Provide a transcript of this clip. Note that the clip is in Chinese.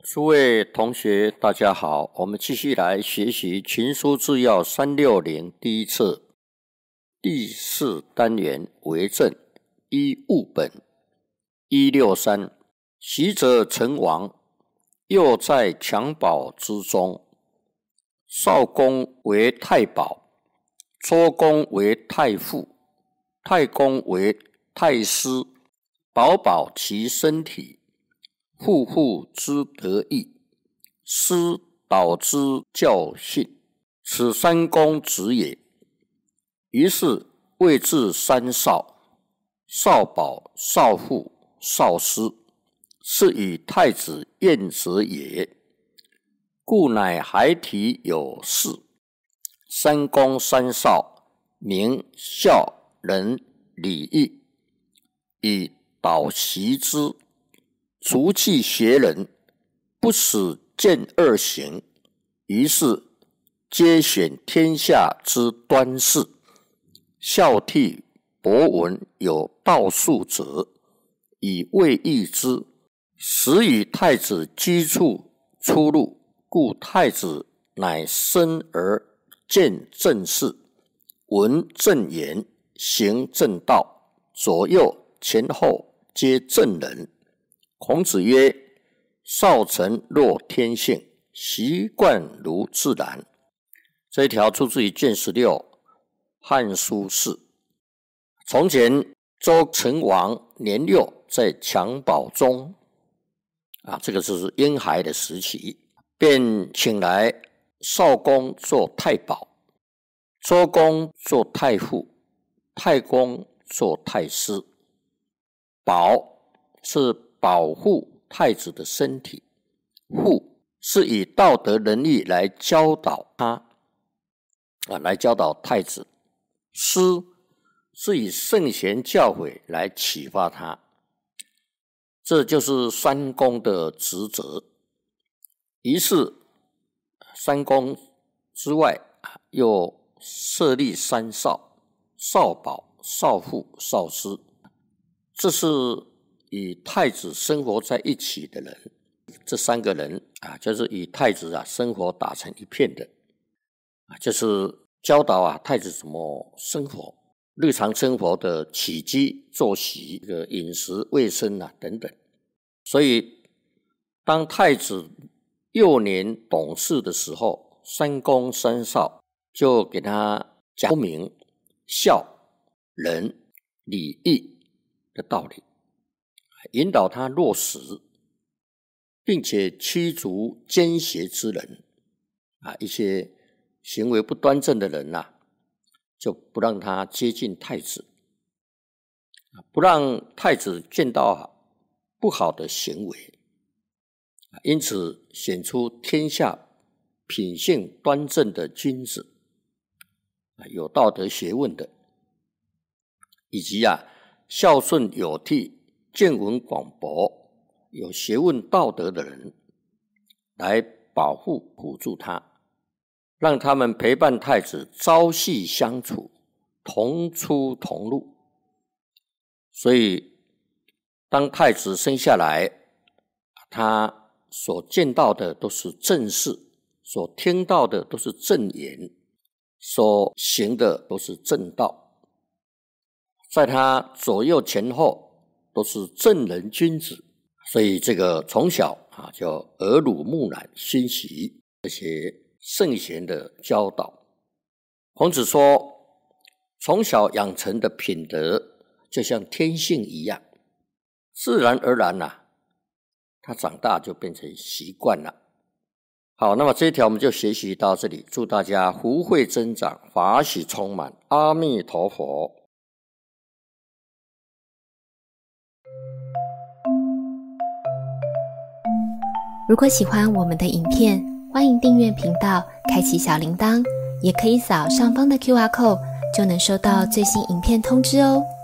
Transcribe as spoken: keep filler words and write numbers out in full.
诸位同学大家好，我们继续来学习群书治要三六零第一册第四单元为政一务本一六三。习者成王，又在襁褓之中，少公为太保，周公为太傅，太公为太师，保保其身体，户户之得益，师导之教训，此三公子也。于是谓至三少：少保、少傅、少师，是以太子晏者也。故乃孩提有事。三公三少，名孝、仁、礼、义，以导习之，足气学人，不使见恶行。于是皆选天下之端士，孝悌博闻有道术者，以慰义之，使与太子居处出入。故太子乃生而见正事，闻正言，行正道，左右前后皆正人。孔子曰：少成若天性，习惯如自然。这一条出自于卷十六汉书释。从前周成王年幼，在襁褓中啊，这个就是婴孩的时期，便请来少公做太保，周公做太傅，太公做太师。保是保护太子的身体，傅是以道德能力来教导他啊，来教导太子，师是以圣贤教诲来启发他。这就是三公的职责。于是三公之外又设立三少：少保、少傅、少师。这是与太子生活在一起的人，这三个人啊，就是与太子啊生活打成一片的啊，就是教导啊太子怎么生活，日常生活的起居作息、这个饮食卫生啊等等。所以当太子幼年懂事的时候，三公三少就给他讲明孝、仁、礼、义的道理，引导他落实，并且驱逐奸邪之人啊，一些行为不端正的人呐、啊，就不让他接近太子，不让太子见到不好的行为，因此选出天下品性端正的君子，有道德学问的，以及啊孝顺有悌、见闻广博、有学问道德的人，来保护辅助他，让他们陪伴太子朝夕相处，同出同入。所以当太子生下来，他所见到的都是正事，所听到的都是正言，所行的都是正道，在他左右前后都是正人君子。所以这个从小啊，就耳濡目染，熏习这些圣贤的教导。孔子说，从小养成的品德就像天性一样，自然而然啊，他长大就变成习惯了。好，那么这一条我们就学习到这里，祝大家福慧增长，法喜充满，阿弥陀佛。 如果喜欢我们的影片，欢迎订阅频道，开启小铃铛，也可以扫上方的 Q R code， 就能收到最新影片通知哦。